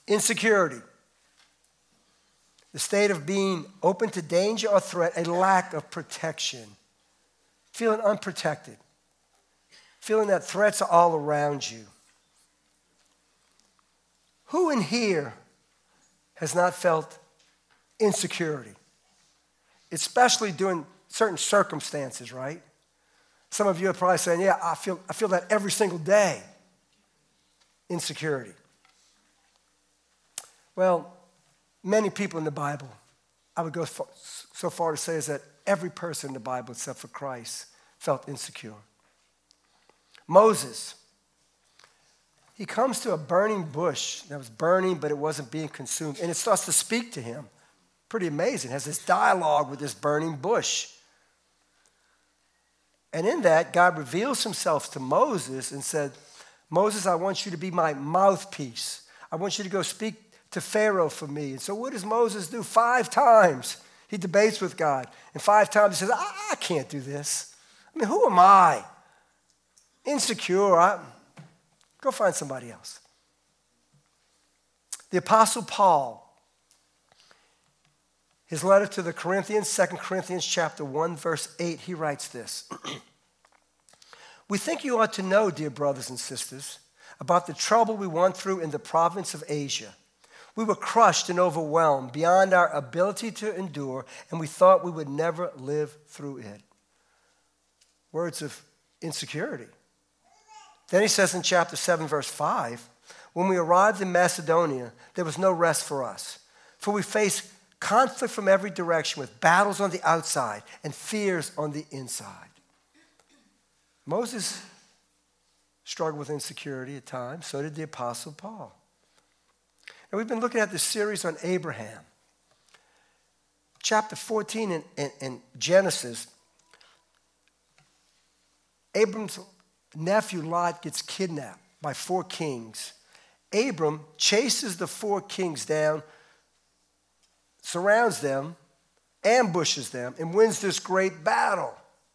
Insecurity. The state of being open to danger or threat, a lack of protection. Feeling unprotected. Feeling that threats are all around you. Who in here has not felt insecurity? Especially during certain circumstances, right? Some of you are probably saying, yeah, I feel that every single day. Insecurity. Well, many people in the Bible, I would go so far to say is that every person in the Bible except for Christ felt insecure. Moses, he comes to a burning bush that was burning, but it wasn't being consumed. And it starts to speak to him. Pretty amazing. It has this dialogue with this burning bush. And in that, God reveals himself to Moses and said, Moses, I want you to be my mouthpiece. I want you to go speak to Pharaoh for me. And so what does Moses do? 5 times he debates with God. And 5 times he says, I can't do this. I mean, who am I? Insecure. Go find somebody else. The Apostle Paul, his letter to the Corinthians, 2 Corinthians chapter 1, verse 8, he writes this. We think you ought to know, dear brothers and sisters, about the trouble we went through in the province of Asia. We were crushed and overwhelmed beyond our ability to endure, and we thought we would never live through it. Words of insecurity. Then he says in chapter 7, verse 5, when we arrived in Macedonia, there was no rest for us, for we faced conflict from every direction with battles on the outside and fears on the inside. Moses struggled with insecurity at times. So did the Apostle Paul. And we've been looking at this series on Abraham. Chapter 14 in Genesis, Abram's nephew Lot gets kidnapped by 4 kings. Abram chases the 4 kings down, surrounds them, ambushes them, and wins this great battle.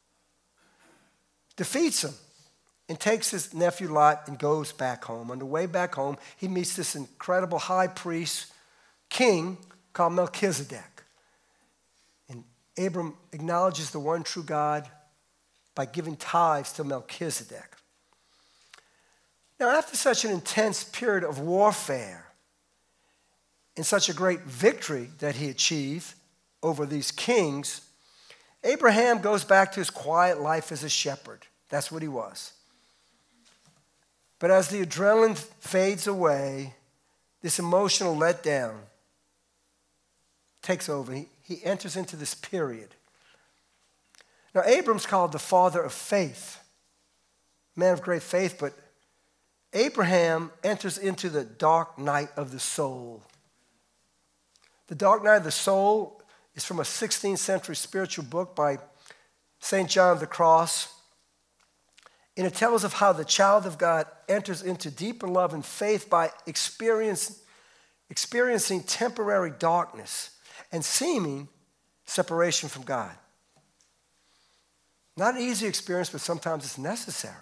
Defeats them and takes his nephew Lot and goes back home. On the way back home, he meets this incredible high priest, king, called Melchizedek. And Abram acknowledges the one true God by giving tithes to Melchizedek. Now, after such an intense period of warfare and such a great victory that he achieved over these kings, Abraham goes back to his quiet life as a shepherd. That's what he was. But as the adrenaline fades away, this emotional letdown takes over. He enters into this period. Now, Abram's called the father of faith, man of great faith, but Abraham enters into the dark night of the soul. The dark night of the soul is from a 16th century spiritual book by St. John of the Cross. And it tells of how the child of God enters into deeper love and faith by experiencing temporary darkness and seeming separation from God. Not an easy experience, but sometimes it's necessary.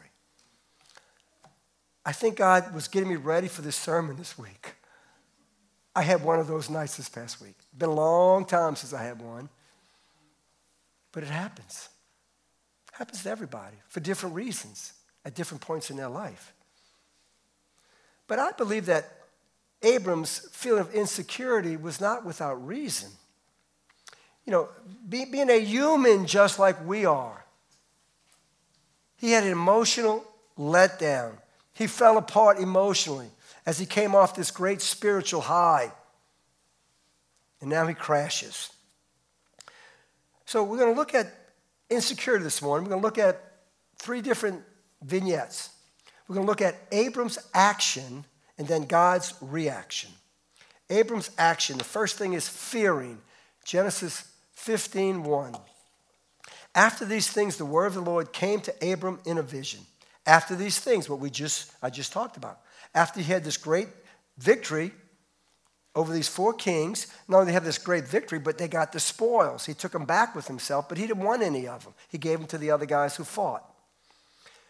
I think God was getting me ready for this sermon this week. I had one of those nights this past week. It's been a long time since I had one. But it happens. It happens to everybody for different reasons at different points in their life. But I believe that Abram's feeling of insecurity was not without reason. You know, being a human just like we are, he had an emotional letdown. He fell apart emotionally as he came off this great spiritual high. And now he crashes. So we're going to look at insecurity this morning. We're going to look at 3 different vignettes. We're going to look at Abram's action and then God's reaction. Abram's action. The first thing is fearing. Genesis 15:1. After these things, the word of the Lord came to Abram in a vision. After these things, what I just talked about. After he had this great victory over these 4 kings, not only did they have this great victory, but they got the spoils. He took them back with himself, but he didn't want any of them. He gave them to the other guys who fought.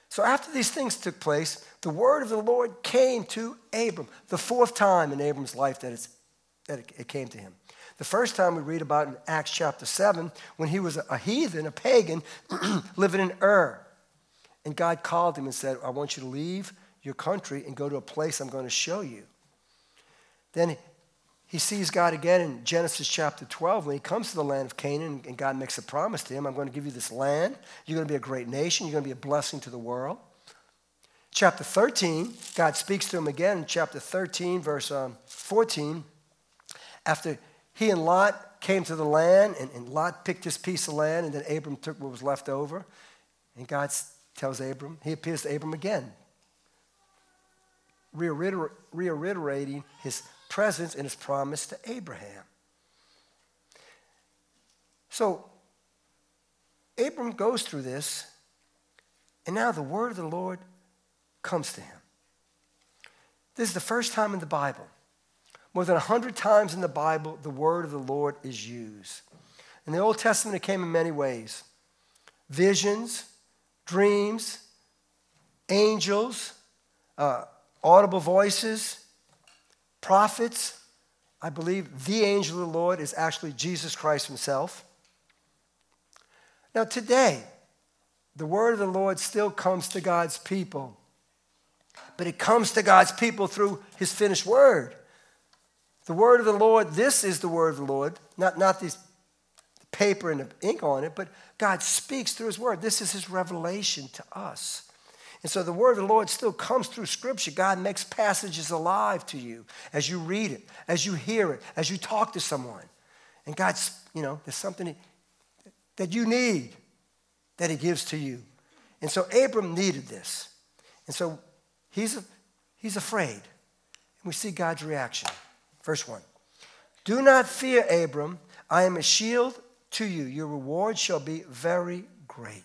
So after these things took place, the word of the Lord came to Abram, the fourth time in Abram's life that it came to him. The first time we read about in Acts chapter 7, when he was a heathen, a pagan, living in Ur. And God called him and said, I want you to leave your country and go to a place I'm going to show you. Then he sees God again in Genesis chapter 12 when he comes to the land of Canaan and God makes a promise to him. I'm going to give you this land. You're going to be a great nation. You're going to be a blessing to the world. Chapter 13, God speaks to him again in chapter 13, verse 14. After he and Lot came to the land, and Lot picked his piece of land, and then Abram took what was left over. And God tells Abram, he appears to Abram again, reiterating his presence and his promise to Abraham. So Abram goes through this, and now the word of the Lord comes to him. This is the first time in the Bible. More than 100 times in the Bible, the word of the Lord is used. In the Old Testament, it came in many ways. Visions, dreams, angels, audible voices, prophets. I believe the angel of the Lord is actually Jesus Christ himself. Now today, the word of the Lord still comes to God's people. But it comes to God's people through his finished word. The word of the Lord, this is the word of the Lord, not this paper and the ink on it, but God speaks through his word. This is his revelation to us. And so the word of the Lord still comes through Scripture. God makes passages alive to you as you read it, as you hear it, as you talk to someone. And God's, there's something that you need that he gives to you. And so Abram needed this. And so he's afraid. And we see God's reaction. Verse 1. Do not fear, Abram. I am a shield to you. Your reward shall be very great.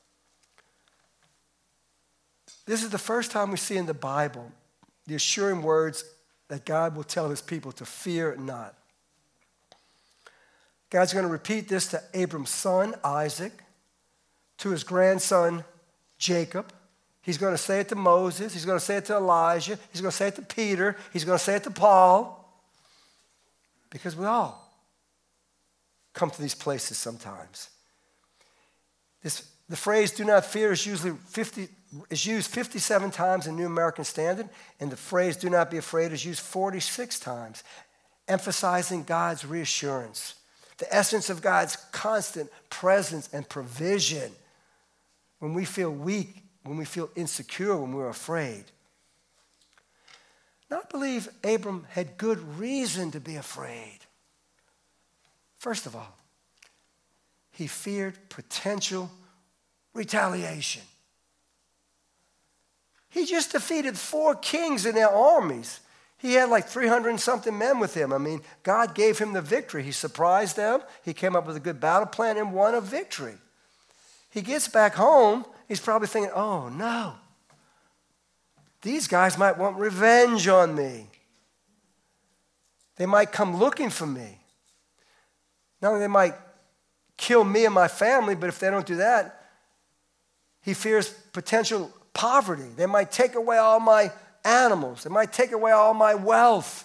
This is the first time we see in the Bible the assuring words that God will tell his people to fear not. God's going to repeat this to Abram's son, Isaac, to his grandson, Jacob. He's going to say it to Moses. He's going to say it to Elijah. He's going to say it to Peter. He's going to say it to Paul. Because we all come to these places sometimes. The phrase "do not fear" is used 57 times in New American Standard, and the phrase "do not be afraid" is used 46 times, emphasizing God's reassurance, the essence of God's constant presence and provision when we feel weak, when we feel insecure, when we're afraid. Now, I believe Abram had good reason to be afraid. First of all, he feared potential retaliation. He just defeated 4 kings and their armies. He had like 300 and something men with him. I mean, God gave him the victory. He surprised them. He came up with a good battle plan and won a victory. He gets back home. He's probably thinking, oh, no. These guys might want revenge on me. They might come looking for me. Not only they might kill me and my family, but if they don't do that, he fears potential poverty. They might take away all my animals. They might take away all my wealth.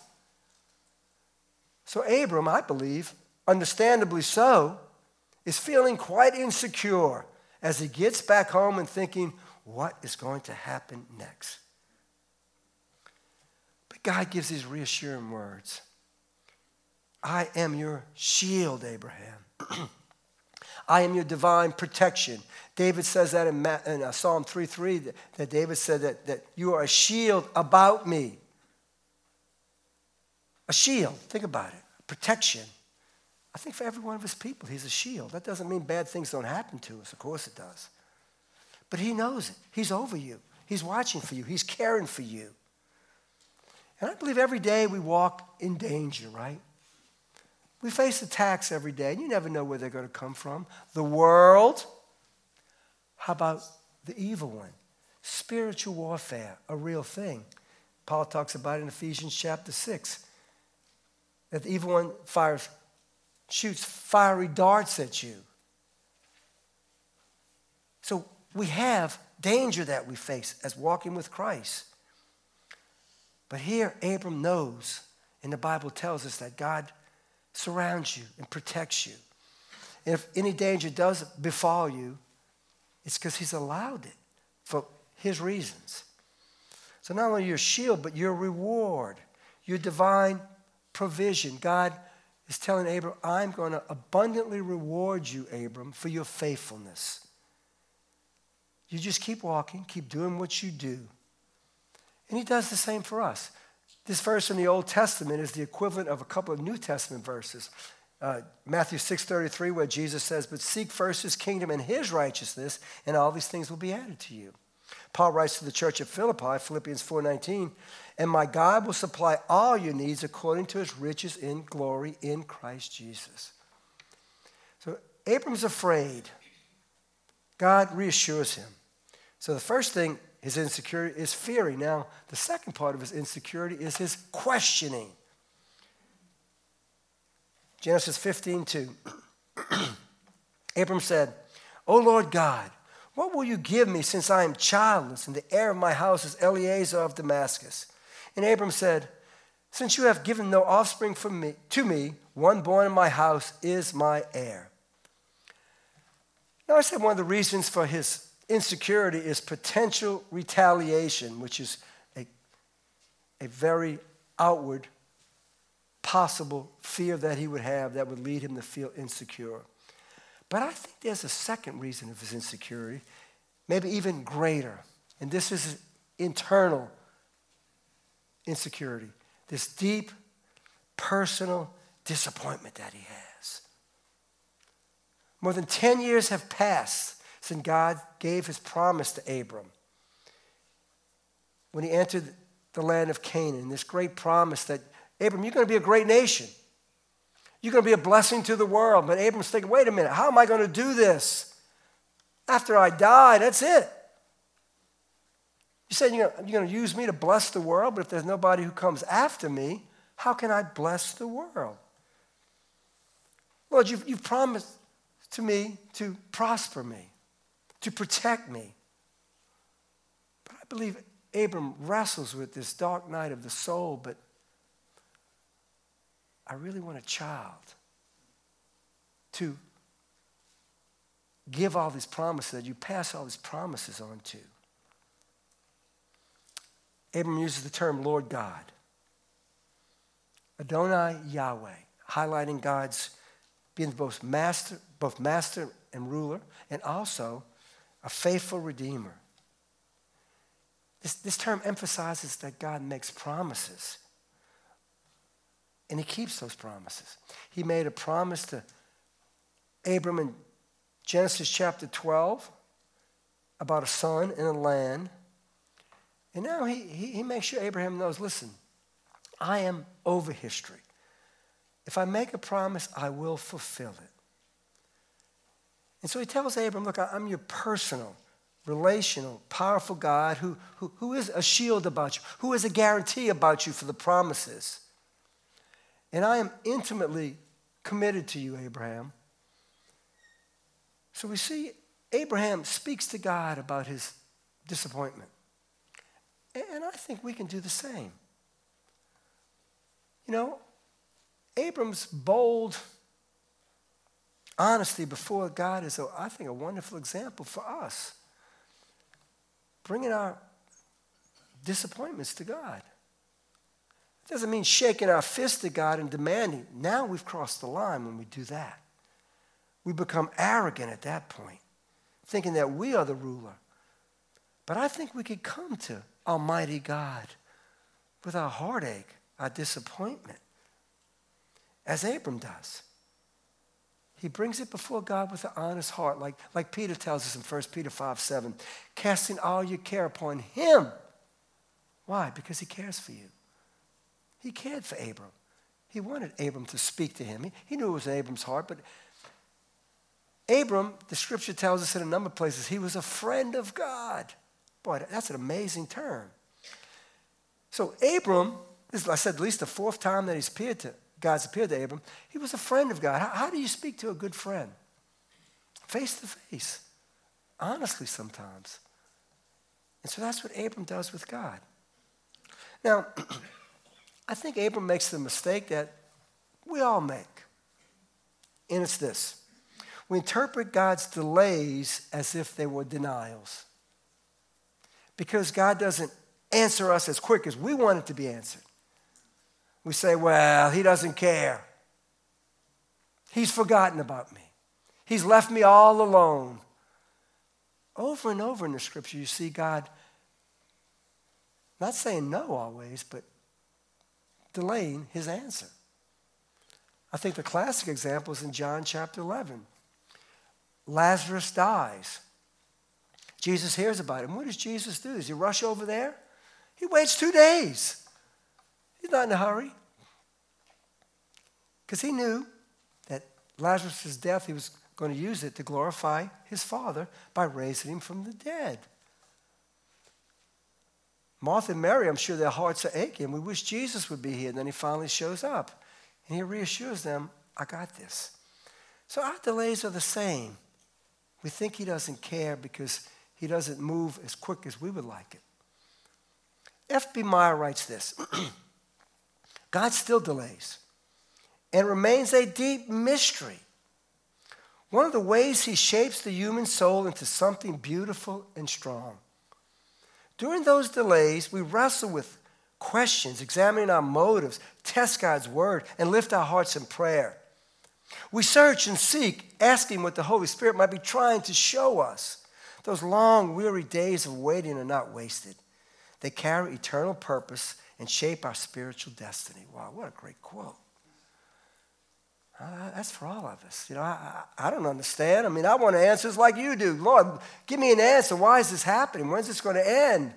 So Abram, I believe, understandably so, is feeling quite insecure as he gets back home and thinking, what is going to happen next? But God gives these reassuring words. I am your shield, Abraham. I am your divine protection. David says that in Psalm 3:3, that David said that you are a shield about me. A shield, think about it, protection. I think for every one of his people, he's a shield. That doesn't mean bad things don't happen to us. Of course it does. But he knows it. He's over you. He's watching for you. He's caring for you. And I believe every day we walk in danger, right? We face attacks every day, and you never know where they're going to come from. The world. How about the evil one? Spiritual warfare, a real thing. Paul talks about it in Ephesians chapter 6. That the evil one shoots fiery darts at you. So we have danger that we face as walking with Christ. But here, Abram knows, and the Bible tells us that God surrounds you and protects you. And if any danger does befall you, it's because he's allowed it for his reasons. So not only your shield, but your reward, your divine provision. God is telling Abram, I'm going to abundantly reward you, Abram, for your faithfulness. You just keep walking, keep doing what you do. And he does the same for us. This verse in the Old Testament is the equivalent of a couple of New Testament verses. Matthew 6:33, where Jesus says, but seek first his kingdom and his righteousness, and all these things will be added to you. Paul writes to the church at Philippi, Philippians 4:19, and my God will supply all your needs according to his riches in glory in Christ Jesus. So Abram's afraid. God reassures him. So the first thing, his insecurity, is fearing. Now, the second part of his insecurity is his questioning. Genesis 15:2. Abram said, O Lord God, what will you give me since I am childless, and the heir of my house is Eliezer of Damascus? And Abram said, since you have given no offspring to me, one born in my house is my heir. Now, I said one of the reasons for his insecurity is potential retaliation, which is a very outward, possible fear that he would have that would lead him to feel insecure. But I think there's a second reason of his insecurity, maybe even greater. And this is internal insecurity, this deep, personal disappointment that he has. More than 10 years have passed since God gave his promise to Abram. When he entered the land of Canaan, this great promise that, Abram, you're going to be a great nation. You're going to be a blessing to the world. But Abram's thinking, wait a minute, how am I going to do this? After I die, that's it. You said you're going to use me to bless the world, but if there's nobody who comes after me, how can I bless the world? Lord, you've promised to me to prosper me, to protect me. But I believe Abram wrestles with this dark night of the soul, but I really want a child to give all these promises, that you pass all these promises on to. Abram uses the term Lord God. Adonai Yahweh, highlighting God's being both master and ruler, and also a faithful redeemer. This term emphasizes that God makes promises, and he keeps those promises. He made a promise to Abram in Genesis chapter 12 about a son and a land. And now he makes sure Abraham knows, listen, I am over history. If I make a promise, I will fulfill it. And so he tells Abram, look, I'm your personal, relational, powerful God who is a shield about you, who is a guarantee about you for the promises. And I am intimately committed to you, Abraham. So we see Abraham speaks to God about his disappointment. And I think we can do the same. You know, Abram's bold honesty before God is, I think, a wonderful example for us. Bringing our disappointments to God. It doesn't mean shaking our fist at God and demanding. Now we've crossed the line when we do that. We become arrogant at that point, thinking that we are the ruler. But I think we could come to Almighty God with our heartache, our disappointment, as Abram does. He brings it before God with an honest heart, like Peter tells us in 1 Peter 5:7, casting all your care upon him. Why? Because he cares for you. He cared for Abram. He wanted Abram to speak to him. He knew it was in Abram's heart, but Abram, the scripture tells us in a number of places, he was a friend of God. Boy, that's an amazing term. So Abram, this is, I said, at least the fourth time that God's appeared to Abram, he was a friend of God. How do you speak to a good friend? Face to face. honestly sometimes. And so that's what Abram does with God. Now, I think Abram makes the mistake that we all make. And it's this. We interpret God's delays as if they were denials. Because God doesn't answer us as quick as we want it to be answered. We say, well, he doesn't care. He's forgotten about me. He's left me all alone. Over and over in the scripture, you see God not saying no always, but delaying his answer. I think the classic example is in John chapter 11. Lazarus dies. Jesus hears about it. And what does Jesus do? Does he rush over there? He waits 2 days. He's not in a hurry. Because he knew that Lazarus' death, he was going to use it to glorify his Father by raising him from the dead. Martha and Mary, I'm sure their hearts are aching. We wish Jesus would be here. And then he finally shows up. And he reassures them, I got this. So our delays are the same. We think he doesn't care because he doesn't move as quick as we would like it. F.B. Meyer writes this. God still delays and remains a deep mystery. One of the ways he shapes the human soul into something beautiful and strong. During those delays, we wrestle with questions, examining our motives, test God's word, and lift our hearts in prayer. We search and seek, asking what the Holy Spirit might be trying to show us. Those long, weary days of waiting are not wasted. They carry eternal purpose and shape our spiritual destiny. Wow, what a great quote. That's for all of us. You know, I don't understand. I mean, I want answers like you do. Lord, give me an answer. Why is this happening? When's this going to end?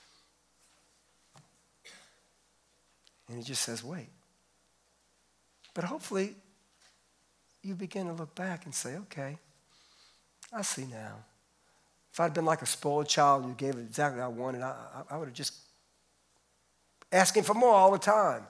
And he just says, wait. But hopefully, you begin to look back and say, okay, I see now. If I'd been like a spoiled child and you gave it exactly what I wanted, I would have just asking for more all the time.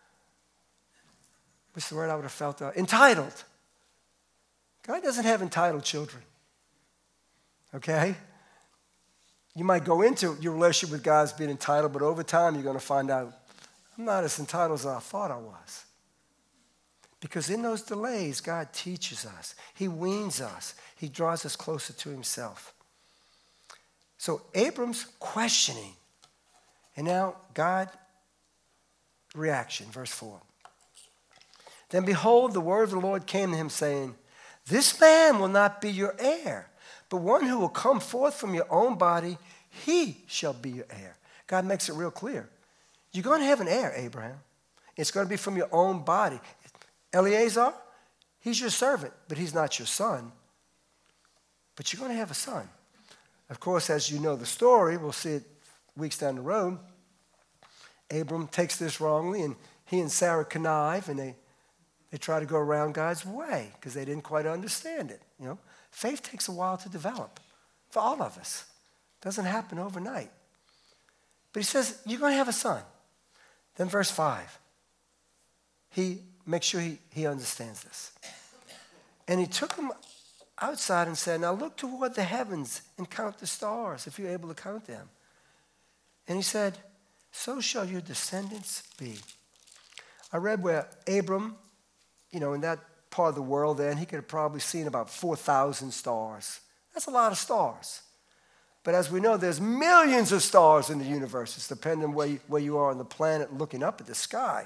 What's the word I would have felt? Entitled. God doesn't have entitled children. Okay? You might go into your relationship with God as being entitled, but over time you're going to find out, I'm not as entitled as I thought I was. Because in those delays, God teaches us. He weans us. He draws us closer to himself. So Abram's questioning. And now God, reaction, verse 4. Then behold, the word of the Lord came to him, saying, this man will not be your heir, but one who will come forth from your own body, he shall be your heir. God makes it real clear. You're going to have an heir, Abraham. It's going to be from your own body. Eliezer, he's your servant, but he's not your son. But you're going to have a son. Of course, as you know the story, we'll see it weeks down the road, Abram takes this wrongly, and he and Sarah connive, and they try to go around God's way because they didn't quite understand it. You know, faith takes a while to develop for all of us. It doesn't happen overnight. But he says, you're going to have a son. Then verse 5, he makes sure he understands this. And he took him outside and said, now look toward the heavens and count the stars, if you're able to count them. And he said, so shall your descendants be. I read where Abram, you know, in that part of the world then, he could have probably seen about 4,000 stars. That's a lot of stars. But as we know, there's millions of stars in the universe. It's depending on where you are on the planet looking up at the sky.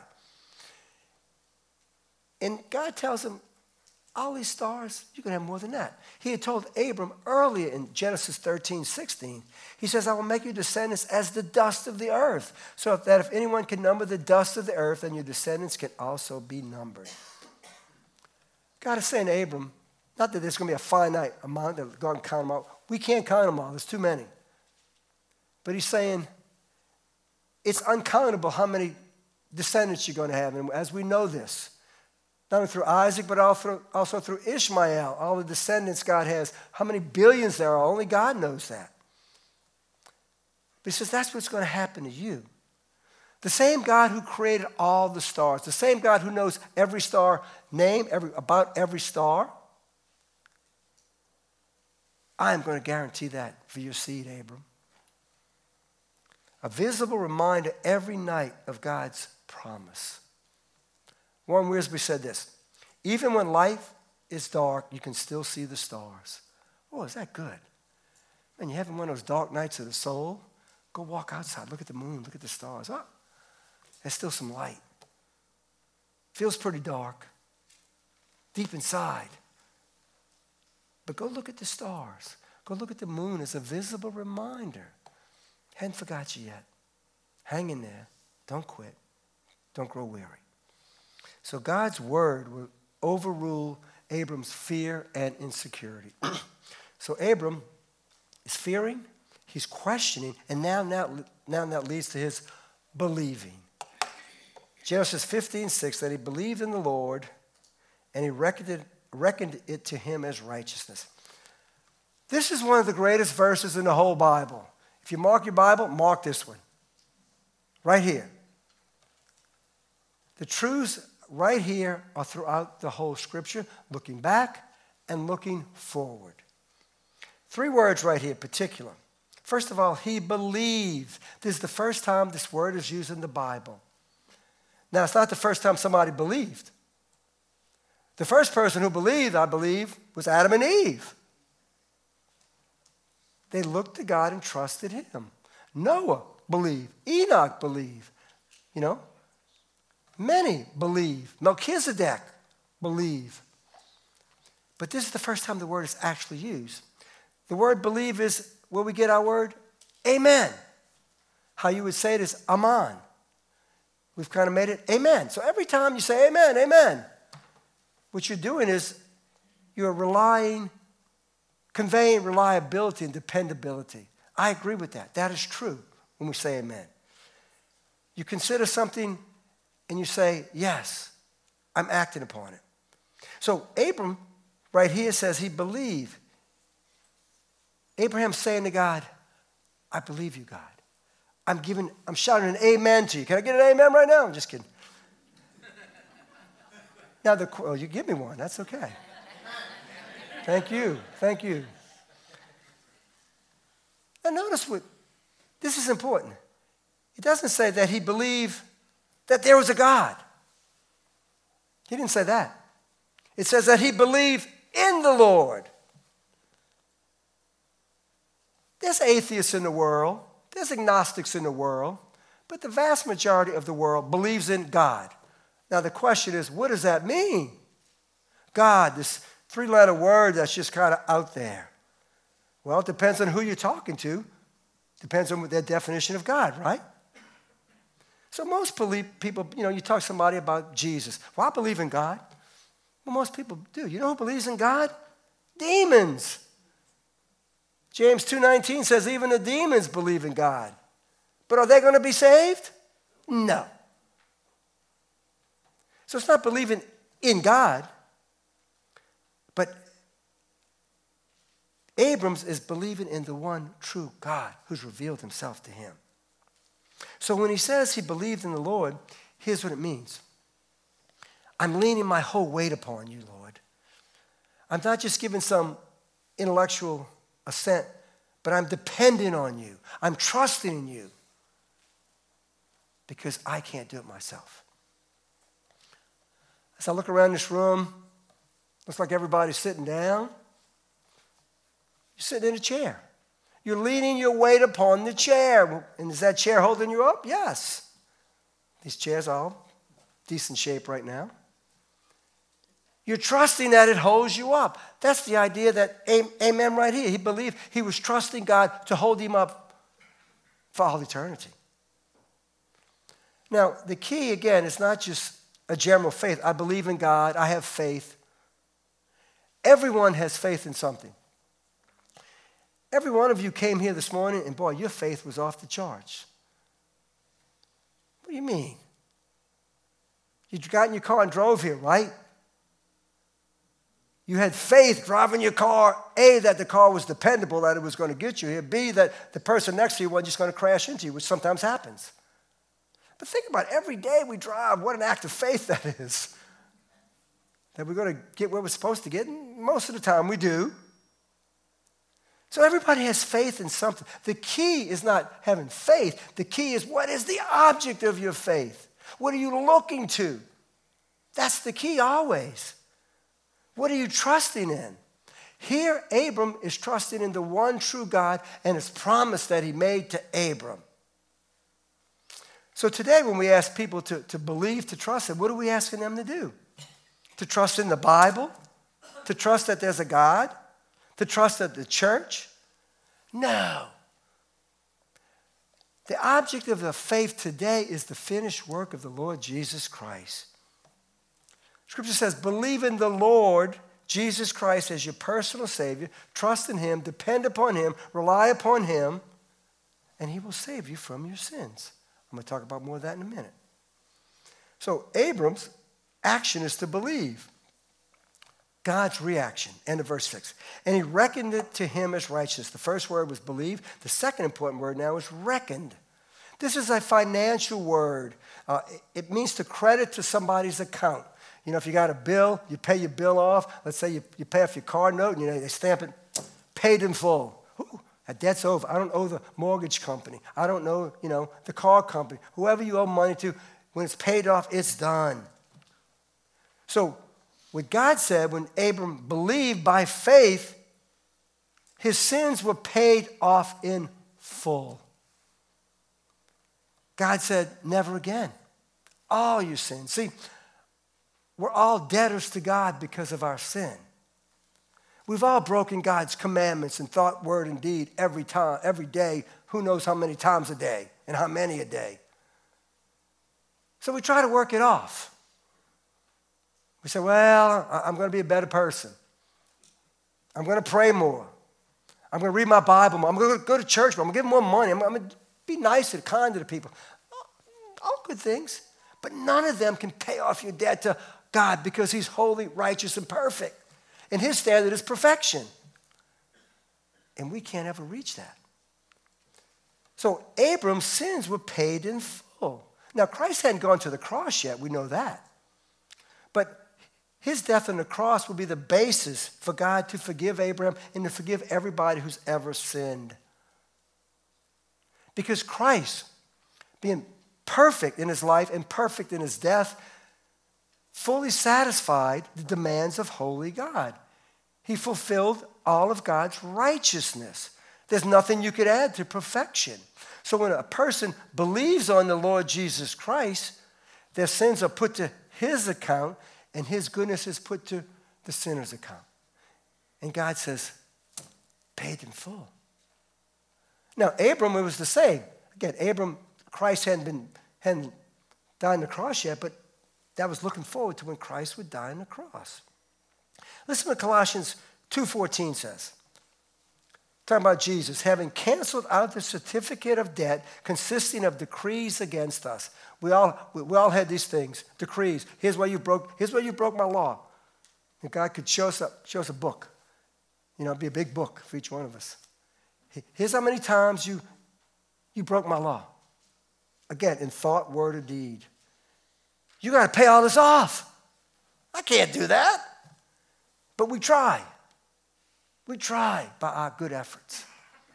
And God tells him, all these stars, you can have more than that. He had told Abram earlier in Genesis 13:16, he says, I will make your descendants as the dust of the earth. So that if anyone can number the dust of the earth, then your descendants can also be numbered. God is saying to Abram, not that there's going to be a finite amount that God can count them all. We can't count them all. There's too many. But he's saying it's uncountable how many descendants you're going to have. And as we know this, not only through Isaac, but also through Ishmael, all the descendants God has, how many billions there are, only God knows that. But he says that's what's going to happen to you. The same God who created all the stars, the same God who knows every star name, about every star, I am going to guarantee that for your seed, Abram. A visible reminder every night of God's promise. Warren Wiersbe said this: even when life is dark, you can still see the stars. Oh, is that good? Man, you having one of those dark nights of the soul? Go walk outside, look at the moon, look at the stars. Oh, there's still some light. Feels pretty dark, deep inside. But go look at the stars. Go look at the moon as a visible reminder. Hadn't forgot you yet. Hang in there. Don't quit. Don't grow weary. So God's word will overrule Abram's fear and insecurity. So Abram is fearing, he's questioning, and now that leads to his believing. Genesis 15:6, that he believed in the Lord, and he reckoned it to him as righteousness. This is one of the greatest verses in the whole Bible. If you mark your Bible, mark this one. Right here. The truths right here are throughout the whole Scripture, looking back and looking forward. 3 words right here, particular. First of all, he believed. This is the first time this word is used in the Bible. Now, it's not the first time somebody believed. The first person who believed, I believe, was Adam and Eve. They looked to God and trusted him. Noah believed. Enoch believed. Many believe. Melchizedek believe. But this is the first time the word is actually used. The word believe is where we get our word amen. How you would say it is amen. We've kind of made it amen. So every time you say amen, amen, what you're doing is you're conveying reliability and dependability. I agree with that. That is true when we say amen. You consider something and you say, yes, I'm acting upon it. So Abram right here says he believed. Abraham's saying to God, I believe you, God. I'm shouting an amen to you. Can I get an amen right now? I'm just kidding. Now, you give me one. That's okay. Thank you. Thank you. Now, notice this is important. It doesn't say that he believed that there was a God. He didn't say that. It says that he believed in the Lord. There's atheists in the world. There's agnostics in the world. But the vast majority of the world believes in God. Now, the question is, what does that mean? God, this 3-letter word that's just kind of out there. Well, it depends on who you're talking to. Depends on their definition of God, right? So most people, you talk to somebody about Jesus. Well, I believe in God. Well, most people do. You know who believes in God? Demons. James 2:19 says even the demons believe in God. But are they going to be saved? No. So it's not believing in God, but Abrams is believing in the one true God who's revealed himself to him. So when he says he believed in the Lord, here's what it means. I'm leaning my whole weight upon you, Lord. I'm not just giving some intellectual assent, but I'm depending on you. I'm trusting in you because I can't do it myself. As I look around this room, looks like everybody's sitting down. You're sitting in a chair. You're leaning your weight upon the chair. And is that chair holding you up? Yes. These chairs are all decent shape right now. You're trusting that it holds you up. That's the idea that amen right here. He believed he was trusting God to hold him up for all eternity. Now, the key, again, is not just a general faith. I believe in God. I have faith. Everyone has faith in something. Every one of you came here this morning, and boy, your faith was off the charts. What do you mean? You got in your car and drove here, right? You had faith driving your car, A, that the car was dependable, that it was going to get you here, B, that the person next to you wasn't just going to crash into you, which sometimes happens. But think about it. Every day we drive, what an act of faith that is. That we're going to get where we're supposed to get, and most of the time we do. So everybody has faith in something. The key is not having faith. The key is, what is the object of your faith? What are you looking to? That's the key always. What are you trusting in? Here, Abram is trusting in the one true God and his promise that he made to Abram. So today when we ask people to believe, to trust him, what are we asking them to do? To trust in the Bible? To trust that there's a God? To trust that the church? No. The object of the faith today is the finished work of the Lord Jesus Christ. Scripture says, believe in the Lord Jesus Christ as your personal Savior. Trust in him, depend upon him, rely upon him, and he will save you from your sins. I'm going to talk about more of that in a minute. So Abram's action is to believe. God's reaction, end of verse 6. And he reckoned it to him as righteous. The first word was believe. The second important word now is reckoned. This is a financial word. It means to credit to somebody's account. You know, if you got a bill, you pay your bill off. Let's say you pay off your car note, and they stamp it, paid in full. Ooh, that debt's over. I don't owe the mortgage company. I don't know, the car company. Whoever you owe money to, when it's paid off, it's done. So what God said, when Abram believed by faith, his sins were paid off in full. God said, never again. All your sins. See, we're all debtors to God because of our sin. We've all broken God's commandments in thought, word, and deed every time, every day. Who knows how many times a day and how many a day. So we try to work it off. We say, well, I'm going to be a better person. I'm going to pray more. I'm going to read my Bible more. I'm going to go to church more. I'm going to give more money. I'm going to be nicer, kinder to people. All good things. But none of them can pay off your debt to God because he's holy, righteous, and perfect. And his standard is perfection. And we can't ever reach that. So Abram's sins were paid in full. Now, Christ hadn't gone to the cross yet. We know that. But his death on the cross will be the basis for God to forgive Abraham and to forgive everybody who's ever sinned. Because Christ, being perfect in his life and perfect in his death, fully satisfied the demands of holy God. He fulfilled all of God's righteousness. There's nothing you could add to perfection. So when a person believes on the Lord Jesus Christ, their sins are put to his account and his goodness is put to the sinner's account. And God says, paid in full. Now, Abram, it was the same. Again, Abram, Christ hadn't died on the cross yet, but that was looking forward to when Christ would die on the cross. Listen to Colossians 2:14 says. Talking about Jesus, having canceled out the certificate of debt consisting of decrees against us. We all had these things, decrees. Here's where you broke my law. And God could show us a book. It'd be a big book for each one of us. Here's how many times you broke my law. Again, in thought, word, or deed. You got to pay all this off. I can't do that. But we try. We try by our good efforts.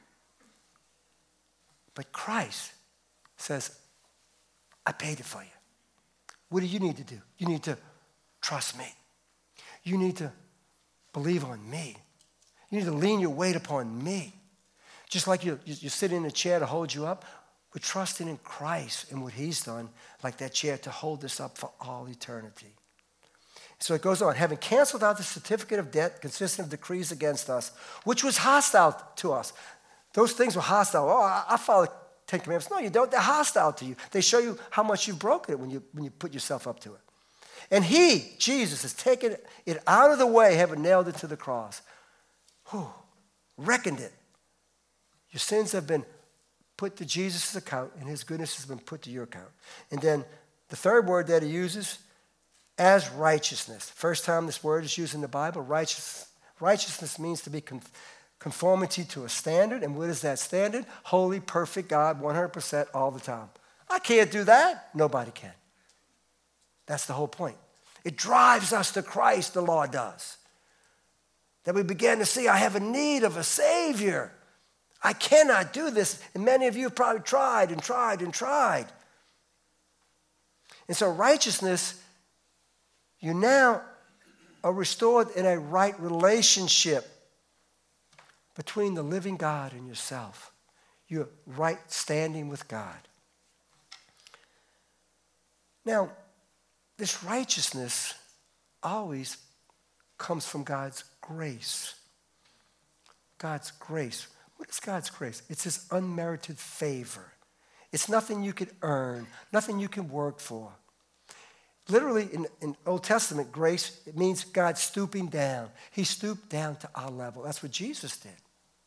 But Christ says, I paid it for you. What do you need to do? You need to trust me. You need to believe on me. You need to lean your weight upon me. Just like you sit in a chair to hold you up, we're trusting in Christ and what he's done, like that chair, to hold us up for all eternity. So it goes on, having canceled out the certificate of debt consisting of decrees against us, which was hostile to us. Those things were hostile. Oh, I follow the Ten Commandments. No, you don't. They're hostile to you. They show you how much you've broken it when you put yourself up to it. And he, Jesus, has taken it out of the way, having nailed it to the cross. Reckoned it. Your sins have been put to Jesus' account, and his goodness has been put to your account. And then the third word that he uses, as righteousness. First time this word is used in the Bible, righteousness means to be conformity to a standard. And what is that standard? Holy, perfect God, 100% all the time. I can't do that. Nobody can. That's the whole point. It drives us to Christ, the law does. that we began to see I have a need of a Savior. I cannot do this. And many of you have probably tried and tried and tried. And so righteousness, you now are restored in a right relationship between the living God and yourself. You're right standing with God. Now, this righteousness always comes from God's grace. God's grace. What is God's grace? It's His unmerited favor. It's nothing you could earn, nothing you can work for. Literally, in Old Testament, grace, it means God stooping down. He stooped down to our level. That's what Jesus did.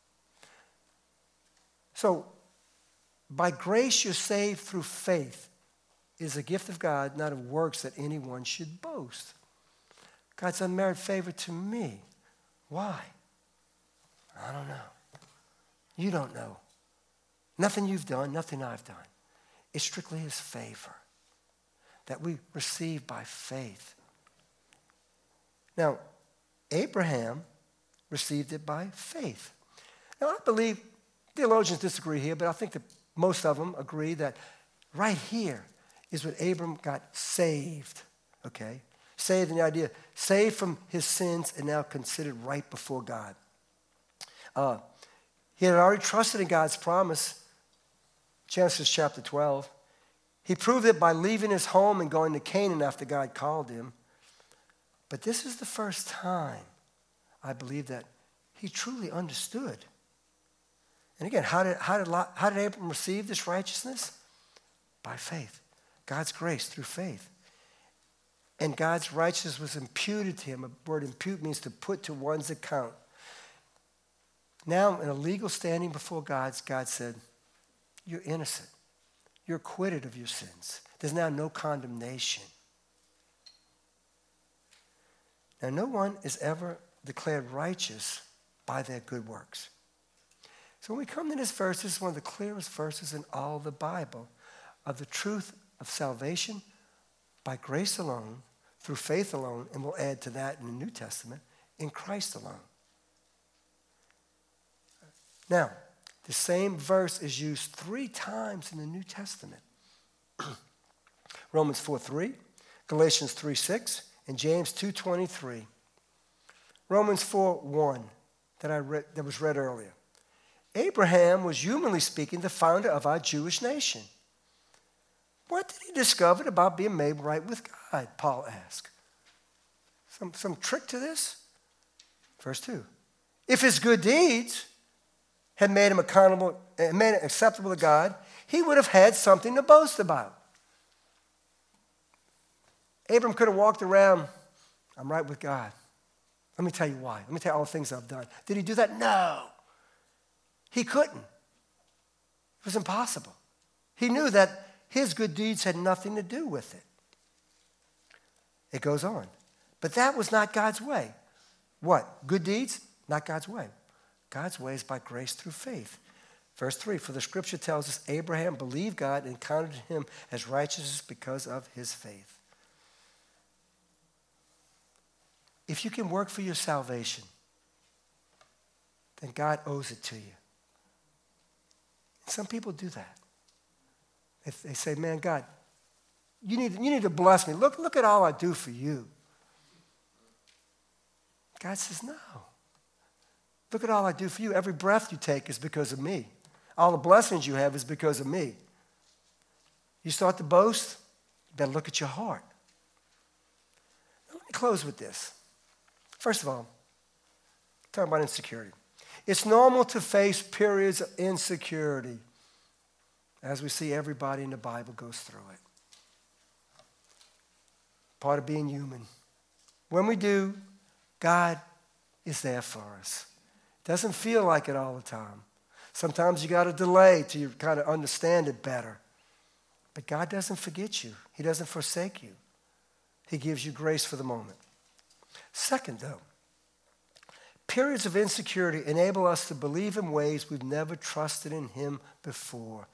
So, by grace you're saved through faith. It is a gift of God, not of works that anyone should boast. God's unmerited favor to me. Why? I don't know. You don't know. Nothing you've done, nothing I've done. It's strictly His favor that we receive by faith. Now, Abraham received it by faith. Now, I believe theologians disagree here, but I think that most of them agree that right here is when Abram got saved, okay? Saved in the idea, saved from his sins and now considered right before God. He had already trusted in God's promise, Genesis chapter 12. He proved it by leaving his home and going to Canaan after God called him. But this is the first time, I believe, that he truly understood. And again, how did Abram receive this righteousness? By faith. God's grace through faith. And God's righteousness was imputed to him. The word impute means to put to one's account. Now, in a legal standing before God, God said, you're innocent. You're acquitted of your sins. There's now no condemnation. Now, no one is ever declared righteous by their good works. So when we come to this verse, this is one of the clearest verses in all the Bible of the truth of salvation by grace alone, through faith alone, and we'll add to that in the New Testament, in Christ alone. Now, the same verse is used 3 times in the New Testament. Romans 4:3, Galatians 3:6, and James 2:23. Romans 4:1 that was read earlier. Abraham was, humanly speaking, the founder of our Jewish nation. What did he discover about being made right with God? Paul asked. Some trick to this? Verse 2. If his good deeds had made him accountable and made it acceptable to God, he would have had something to boast about. Abram could have walked around, I'm right with God. Let me tell you why. Let me tell you all the things I've done. Did he do that? No. He couldn't. It was impossible. He knew that his good deeds had nothing to do with it. It goes on. But that was not God's way. What? Good deeds? Not God's way. God's way is by grace through faith. Verse 3, for the scripture tells us Abraham believed God and counted him as righteousness because of his faith. If you can work for your salvation, then God owes it to you. And some people do that. They say, man, God, you need to bless me. Look at all I do for you. God says, no. Look at all I do for you. Every breath you take is because of me. All the blessings you have is because of me. You start to boast, you better look at your heart. Now, let me close with this. First of all, talk about insecurity. It's normal to face periods of insecurity, as we see everybody in the Bible goes through it. Part of being human. When we do, God is there for us. Doesn't feel like it all the time. Sometimes you got to delay till you kind of understand it better. But God doesn't forget you. He doesn't forsake you. He gives you grace for the moment. Second, though, periods of insecurity enable us to believe in ways we've never trusted in Him before.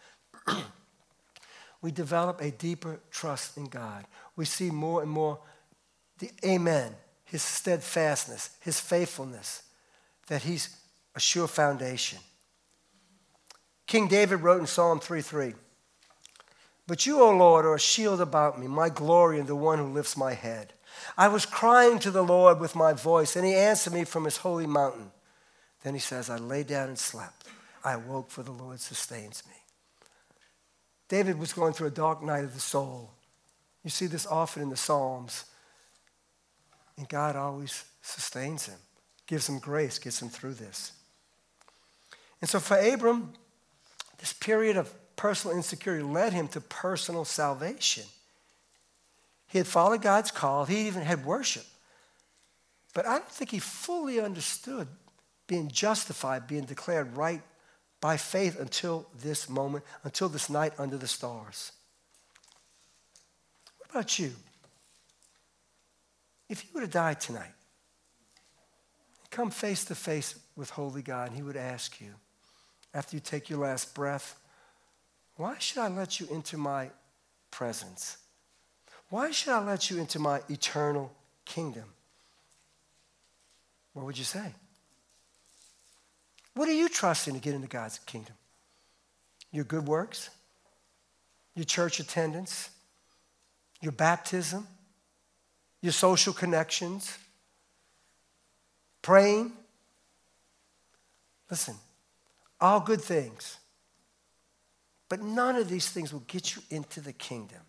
We develop a deeper trust in God. We see more and more the amen, His steadfastness, His faithfulness. that he's a sure foundation. King David wrote in Psalm 3:3, "But you, O Lord, are a shield about me, my glory and the one who lifts my head. I was crying to the Lord with my voice, and he answered me from his holy mountain." Then he says, "I lay down and slept. I awoke, for the Lord sustains me." David was going through a dark night of the soul. You see this often in the Psalms. And God always sustains him, gives him grace, gets him through this. And so for Abram, this period of personal insecurity led him to personal salvation. He had followed God's call. He even had worship. But I don't think he fully understood being justified, being declared right by faith until this moment, until this night under the stars. What about you? If you were to die tonight, come face to face with holy God, and he would ask you, after you take your last breath, why should I let you into my presence? Why should I let you into my eternal kingdom? What would you say? What are you trusting to get into God's kingdom? Your good works? Your church attendance? Your baptism? Your social connections? Praying? Listen, all good things. But none of these things will get you into the kingdom.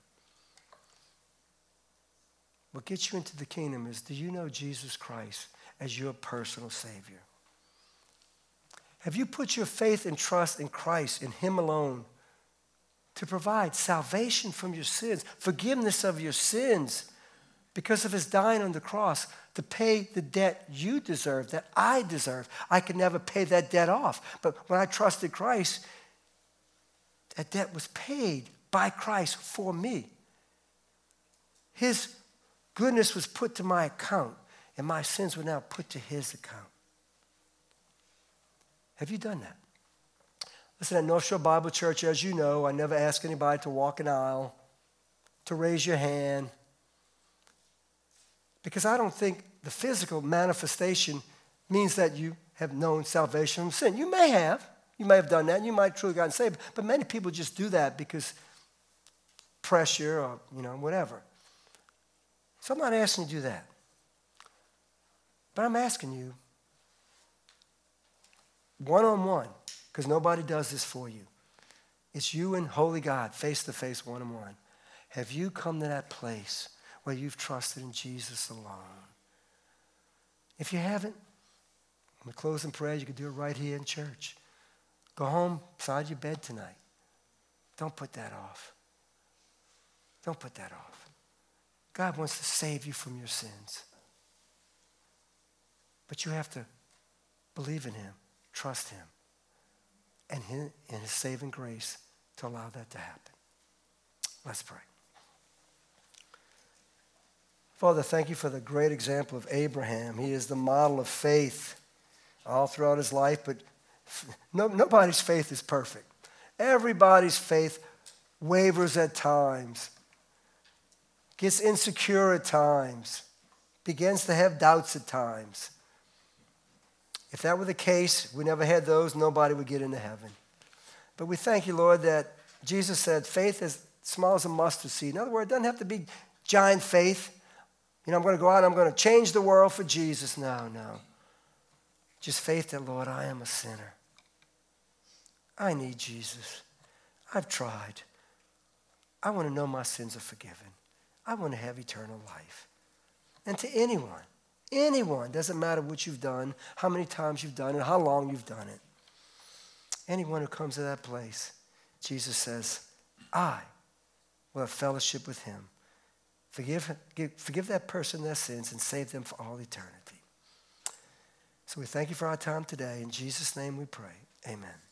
What gets you into the kingdom is, do you know Jesus Christ as your personal Savior? Have you put your faith and trust in Christ, in him alone, to provide salvation from your sins, forgiveness of your sins, because of his dying on the cross to pay the debt you deserve, that I deserve? I could never pay that debt off. But when I trusted Christ, that debt was paid by Christ for me. His goodness was put to my account, and my sins were now put to his account. Have you done that? Listen, at North Shore Bible Church, as you know, I never ask anybody to walk an aisle, to raise your hand, because I don't think the physical manifestation means that you have known salvation from sin. You may have done that, and you might truly gotten saved, but many people just do that because pressure or, whatever. So I'm not asking you to do that. But I'm asking you, one-on-one, because nobody does this for you. It's you and holy God, face-to-face, one-on-one. Have you come to that place where you've trusted in Jesus alone? If you haven't, I'm going to close in prayer. You can do it right here in church. Go home beside your bed tonight. Don't put that off. Don't put that off. God wants to save you from your sins. But you have to believe in him, trust him, and in his saving grace to allow that to happen. Let's pray. Father, thank you for the great example of Abraham. He is the model of faith all throughout his life, but nobody's faith is perfect. Everybody's faith wavers at times, gets insecure at times, begins to have doubts at times. If that were the case, we never had those, nobody would get into heaven. But we thank you, Lord, that Jesus said faith is small as a mustard seed. In other words, it doesn't have to be giant faith. I'm going to go out and I'm going to change the world for Jesus. No. Just faith that, Lord, I am a sinner. I need Jesus. I've tried. I want to know my sins are forgiven. I want to have eternal life. And to anyone, doesn't matter what you've done, how many times you've done it, how long you've done it. Anyone who comes to that place, Jesus says, I will have fellowship with him. Forgive that person their sins and save them for all eternity. So we thank you for our time today. In Jesus' name we pray. Amen.